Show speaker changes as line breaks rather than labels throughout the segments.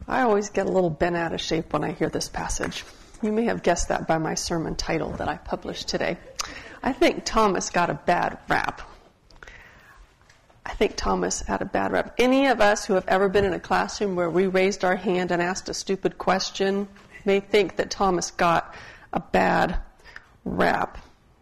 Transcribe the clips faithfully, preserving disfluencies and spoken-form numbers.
I always get a little bent out of shape when I hear this passage. You may have guessed that by my sermon title that I published today. I think Thomas got a bad rap. I think Thomas had a bad rap. Any of us who have ever been in a classroom where we raised our hand and asked a stupid question may think that Thomas got a bad rap.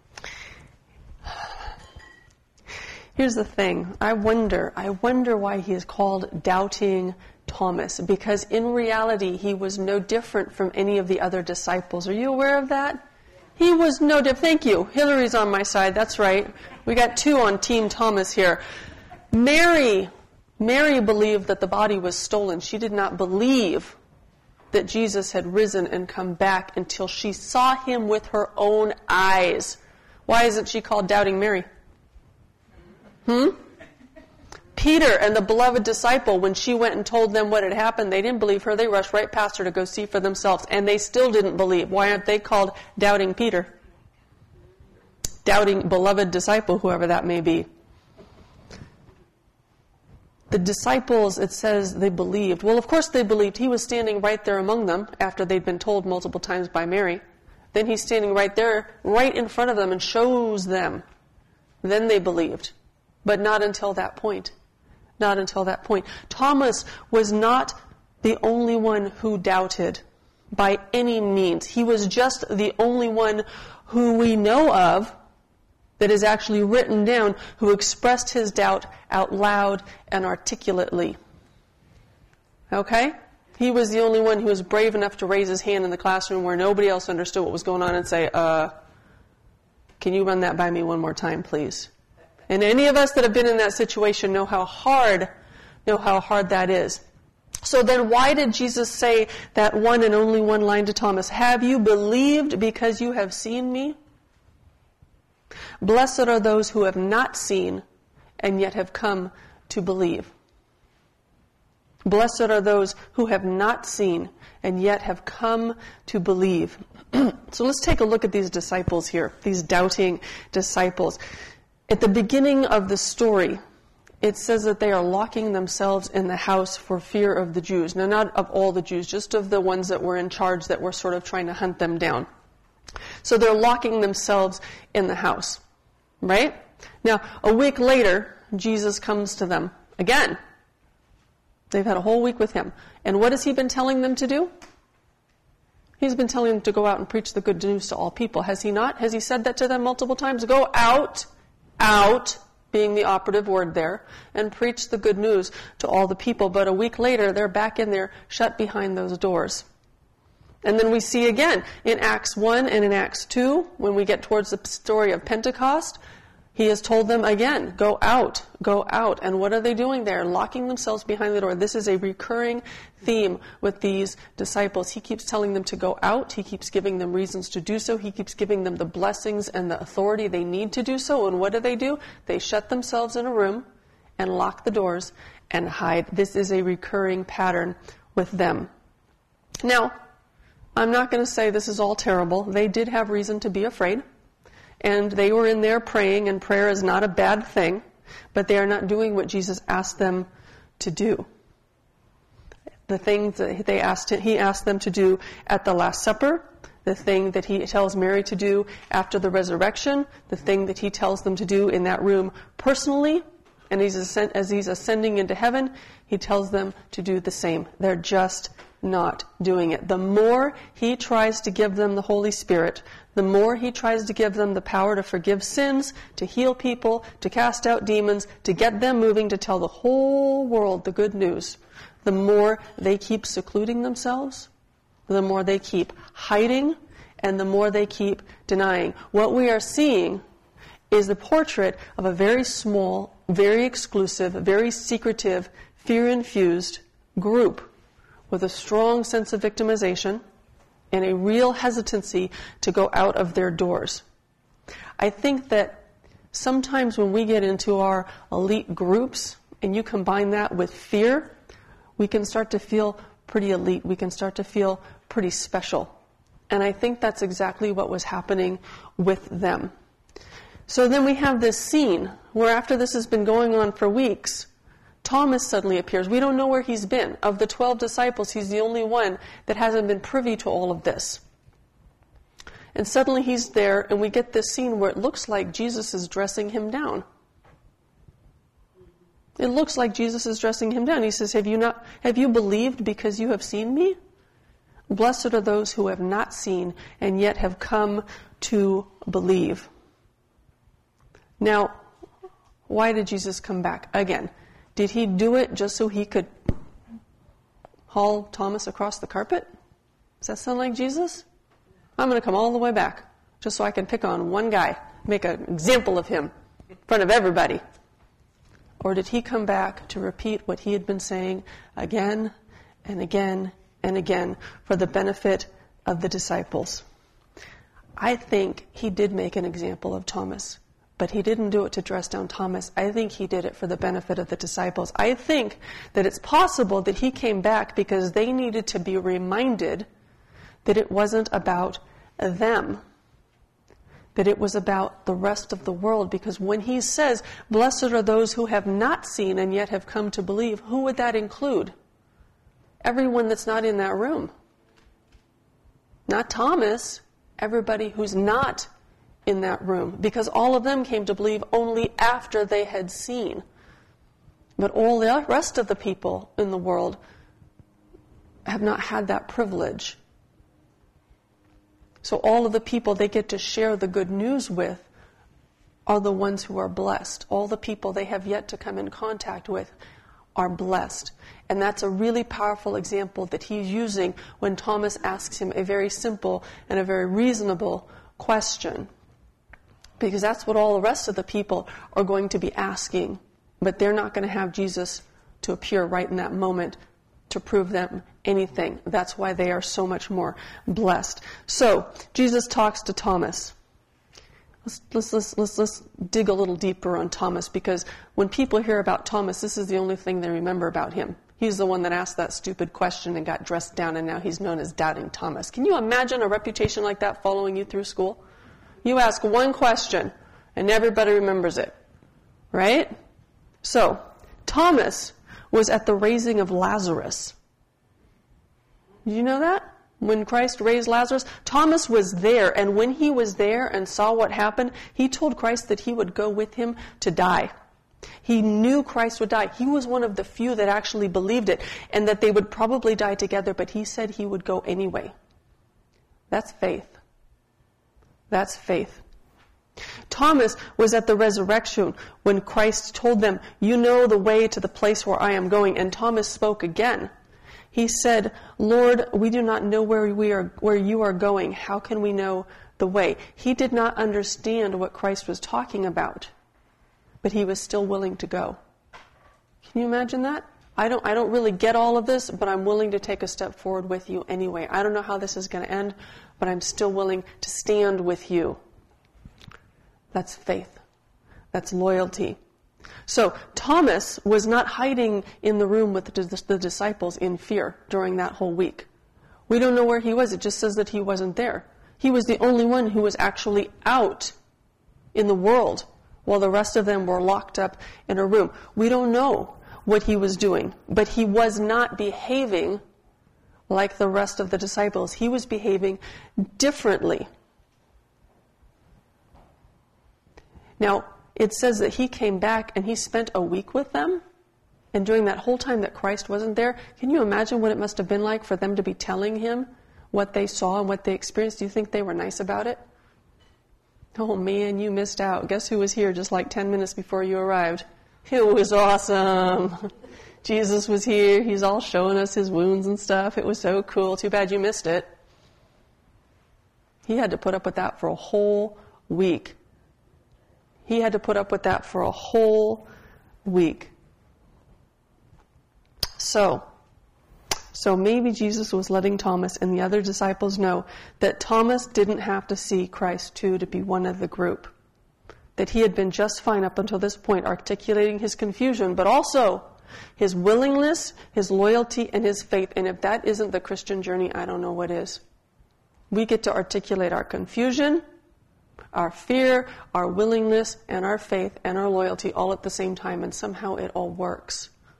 Here's the thing. I wonder, I wonder why he is called Doubting Thomas, because in reality he was no different from any of the other disciples. Are you aware of that? He was no different. Thank you. Hillary's on my side. That's right. We got two on Team Thomas here. Mary, Mary believed that the body was stolen. She did not believe that Jesus had risen and come back until she saw him with her own eyes. Why isn't she called Doubting Mary? Hmm? Peter and the beloved disciple, when she went and told them what had happened, they didn't believe her. They rushed right past her to go see for themselves, and they still didn't believe. Why aren't they called Doubting Peter? Doubting beloved disciple, whoever that may be. The disciples, it says they believed. Well, of course they believed. He was standing right there among them after they'd been told multiple times by Mary. Then he's standing right there, right in front of them, and shows them. Then they believed. But not until that point. Not until that point. Thomas was not the only one who doubted by any means. He was just the only one who we know of that is actually written down who expressed his doubt out loud and articulately. Okay? He was the only one who was brave enough to raise his hand in the classroom where nobody else understood what was going on and say, uh, can you run that by me one more time, please? And any of us that have been in that situation know how hard, know how hard that is. So then why did Jesus say that one and only one line to Thomas? Have you believed because you have seen me? Blessed are those who have not seen and yet have come to believe. Blessed are those who have not seen and yet have come to believe. So let's take a look at these disciples here, these doubting disciples. At the beginning of the story, it says that they are locking themselves in the house for fear of the Jews. Now, not of all the Jews, just of the ones that were in charge that were sort of trying to hunt them down. So they're locking themselves in the house, right? Now, a week later, Jesus comes to them again. They've had a whole week with him. And what has he been telling them to do? He's been telling them to go out and preach the good news to all people. Has he not? Has he said that to them multiple times? Go out. Out, being the operative word there, and preach the good news to all the people. But a week later, they're back in there, shut behind those doors. And then we see again in Acts one and in Acts two, when we get towards the story of Pentecost, he has told them again, go out, go out. And what are they doing there? Locking themselves behind the door. This is a recurring theme with these disciples. He keeps telling them to go out. He keeps giving them reasons to do so. He keeps giving them the blessings and the authority they need to do so. And what do they do? They shut themselves in a room and lock the doors and hide. This is a recurring pattern with them. Now, I'm not going to say this is all terrible. They did have reason to be afraid. And they were in there praying, and prayer is not a bad thing, but they are not doing what Jesus asked them to do. The things that they asked, he asked them to do at the Last Supper, the thing that he tells Mary to do after the resurrection, the thing that he tells them to do in that room personally, and he's ascend, as he's ascending into heaven, he tells them to do the same. They're just not doing it. The more he tries to give them the Holy Spirit, the more he tries to give them the power to forgive sins, to heal people, to cast out demons, to get them moving, to tell the whole world the good news, the more they keep secluding themselves, the more they keep hiding, and the more they keep denying. What we are seeing is the portrait of a very small, very exclusive, very secretive, fear-infused group with a strong sense of victimization and a real hesitancy to go out of their doors. I think that sometimes when we get into our elite groups and you combine that with fear, we can start to feel pretty elite. We can start to feel pretty special. And I think that's exactly what was happening with them. So then we have this scene where after this has been going on for weeks, Thomas suddenly appears. We don't know where he's been. Of the twelve disciples, he's the only one that hasn't been privy to all of this. And suddenly he's there, and we get this scene where it looks like Jesus is dressing him down. It looks like Jesus is dressing him down. He says, have you not, have you believed because you have seen me? Blessed are those who have not seen and yet have come to believe. Now, why did Jesus come back? Again, did he do it just so he could haul Thomas across the carpet? Does that sound like Jesus? I'm going to come all the way back just so I can pick on one guy, make an example of him in front of everybody. Or did he come back to repeat what he had been saying again and again and again for the benefit of the disciples? I think he did make an example of Thomas, but he didn't do it to dress down Thomas. I think he did it for the benefit of the disciples. I think that it's possible that he came back because they needed to be reminded that it wasn't about them, that it was about the rest of the world. Because when he says, blessed are those who have not seen and yet have come to believe, who would that include? Everyone that's not in that room. Not Thomas, everybody who's not in that room. Because all of them came to believe only after they had seen. But all the rest of the people in the world have not had that privilege. So all of the people they get to share the good news with are the ones who are blessed. All the people they have yet to come in contact with are blessed. And that's a really powerful example that he's using when Thomas asks him a very simple and a very reasonable question. Because that's what all the rest of the people are going to be asking. But they're not going to have Jesus to appear right in that moment to prove them anything. That's why they are so much more blessed. So, Jesus talks to Thomas. Let's, let's, let's, let's, let's dig a little deeper on Thomas, because when people hear about Thomas, this is the only thing they remember about him. He's the one that asked that stupid question and got dressed down, and now he's known as Doubting Thomas. Can you imagine a reputation like that following you through school? You ask one question, and everybody remembers it. Right? So, Thomas was at the raising of Lazarus. Did you know that? When Christ raised Lazarus, Thomas was there, and when he was there and saw what happened, he told Christ that he would go with him to die. He knew Christ would die. He was one of the few that actually believed it, and that they would probably die together, but he said he would go anyway. That's faith. That's faith. Thomas was at the resurrection when Christ told them, you know the way to the place where I am going. And Thomas spoke again. He said, Lord, we do not know where we are, where you are going. How can we know the way? He did not understand what Christ was talking about, but he was still willing to go. Can you imagine that? I don't, I don't really get all of this, but I'm willing to take a step forward with you anyway. I don't know how this is going to end, but I'm still willing to stand with you. That's faith. That's loyalty. So Thomas was not hiding in the room with the, the disciples in fear during that whole week. We don't know where he was. It just says that he wasn't there. He was the only one who was actually out in the world while the rest of them were locked up in a room. We don't know what he was doing, but he was not behaving like the rest of the disciples. He was behaving differently. Now, it says that he came back and he spent a week with them. And during that whole time that Christ wasn't there, can you imagine what it must have been like for them to be telling him what they saw and what they experienced? Do you think they were nice about it? Oh man, you missed out. Guess who was here just like ten minutes before you arrived? It was awesome. Jesus was here. He's all showing us his wounds and stuff. It was so cool. Too bad you missed it. He had to put up with that for a whole week. He had to put up with that for a whole week. So, so maybe Jesus was letting Thomas and the other disciples know that Thomas didn't have to see Christ too to be one of the group. That he had been just fine up until this point articulating his confusion, but also his willingness, his loyalty, and his faith. And if that isn't the Christian journey, I don't know what is. We get to articulate our confusion, our fear, our willingness, and our faith, and our loyalty all at the same time, and somehow it all works.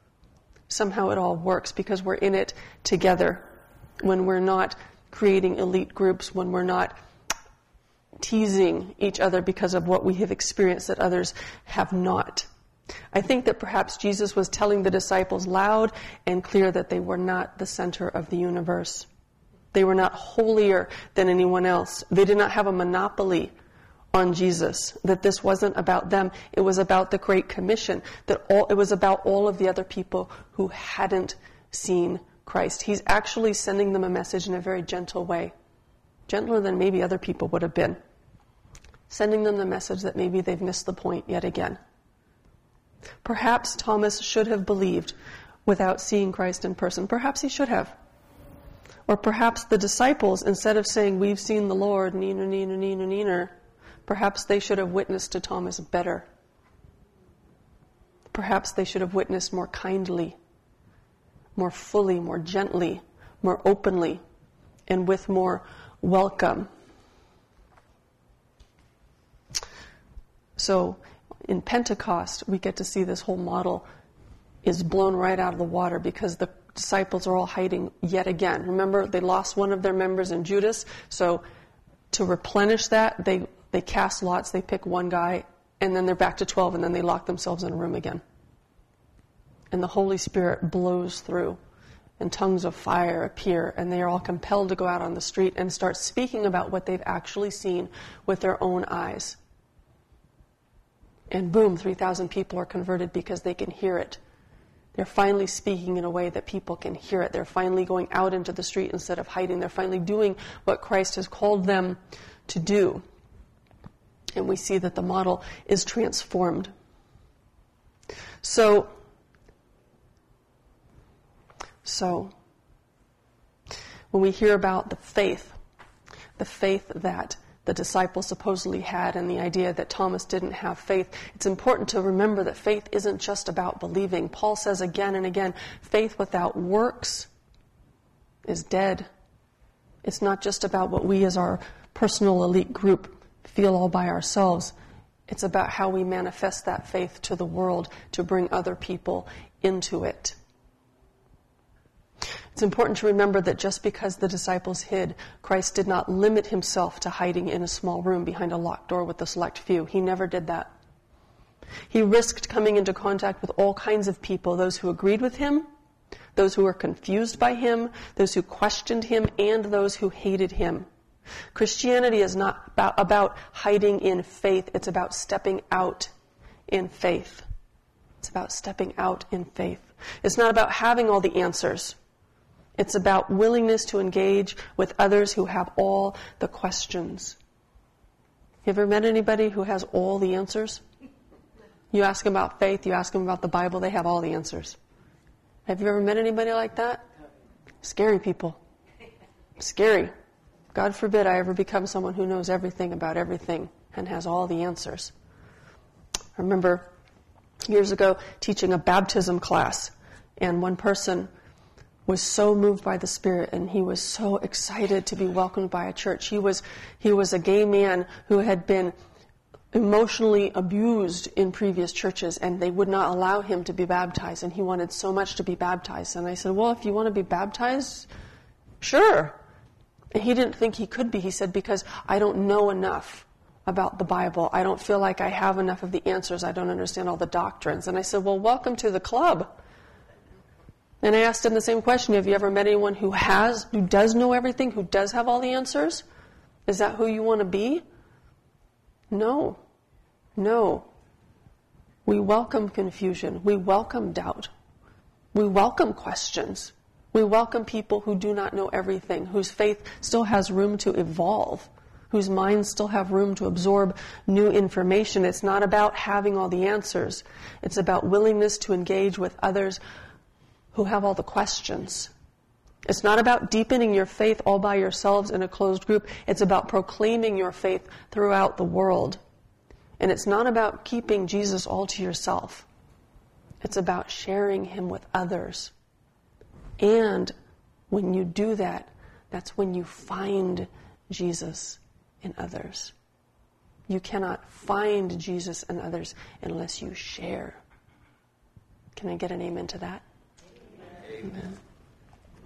somehow it all works because we're in it together. When we're not creating elite groups, when we're not teasing each other because of what we have experienced that others have not. I think that perhaps Jesus was telling the disciples loud and clear that they were not the center of the universe. They were not holier than anyone else. They did not have a monopoly on Jesus, that this wasn't about them. It was about the Great Commission, that all, it was about all of the other people who hadn't seen Christ. He's actually sending them a message in a very gentle way, gentler than maybe other people would have been, sending them the message that maybe they've missed the point yet again. Perhaps Thomas should have believed without seeing Christ in person. Perhaps he should have. Or perhaps the disciples, instead of saying, we've seen the Lord, neener, neener, neener, neener, perhaps they should have witnessed to Thomas better. Perhaps they should have witnessed more kindly, more fully, more gently, more openly, and with more welcome. So, in Pentecost, we get to see this whole model is blown right out of the water because the disciples are all hiding yet again. Remember, they lost one of their members in Judas, so to replenish that, they, they cast lots, they pick one guy, and then they're back to twelve, and then they lock themselves in a room again. And the Holy Spirit blows through, and tongues of fire appear, and they are all compelled to go out on the street and start speaking about what they've actually seen with their own eyes. And boom, three thousand people are converted because they can hear it. They're finally speaking in a way that people can hear it. They're finally going out into the street instead of hiding. They're finally doing what Christ has called them to do. And we see that the model is transformed. So, so when we hear about the faith, the faith that the disciples supposedly had and the idea that Thomas didn't have faith, it's important to remember that faith isn't just about believing. Paul says again and again, faith without works is dead. It's not just about what we as our personal elite group feel all by ourselves. It's about how we manifest that faith to the world to bring other people into it. It's important to remember that just because the disciples hid, Christ did not limit himself to hiding in a small room behind a locked door with a select few. He never did that. He risked coming into contact with all kinds of people, those who agreed with him, those who were confused by him, those who questioned him, and those who hated him. Christianity is not about, about hiding in faith. It's about stepping out in faith. It's about stepping out in faith. It's not about having all the answers. It's about willingness to engage with others who have all the questions. You ever met anybody who has all the answers? You ask them about faith, you ask them about the Bible, they have all the answers. Have you ever met anybody like that? Scary people. Scary. God forbid I ever become someone who knows everything about everything and has all the answers. I remember years ago teaching a baptism class, and one person was so moved by the Spirit, and he was so excited to be welcomed by a church. He was he was a gay man who had been emotionally abused in previous churches, and they would not allow him to be baptized, and he wanted so much to be baptized. And I said, well, if you want to be baptized, sure. And he didn't think he could be. He said, because I don't know enough about the Bible. I don't feel like I have enough of the answers. I don't understand all the doctrines. And I said, well, welcome to the club. And I asked him the same question. Have you ever met anyone who has, who does know everything, who does have all the answers? Is that who you want to be? No. No. We welcome confusion. We welcome doubt. We welcome questions. We welcome people who do not know everything, whose faith still has room to evolve, whose minds still have room to absorb new information. It's not about having all the answers. It's about willingness to engage with others who have all the questions. It's not about deepening your faith all by yourselves in a closed group. It's about proclaiming your faith throughout the world. And it's not about keeping Jesus all to yourself. It's about sharing him with others. And when you do that, that's when you find Jesus in others. You cannot find Jesus in others unless you share. Can I get an amen to that?
Amen.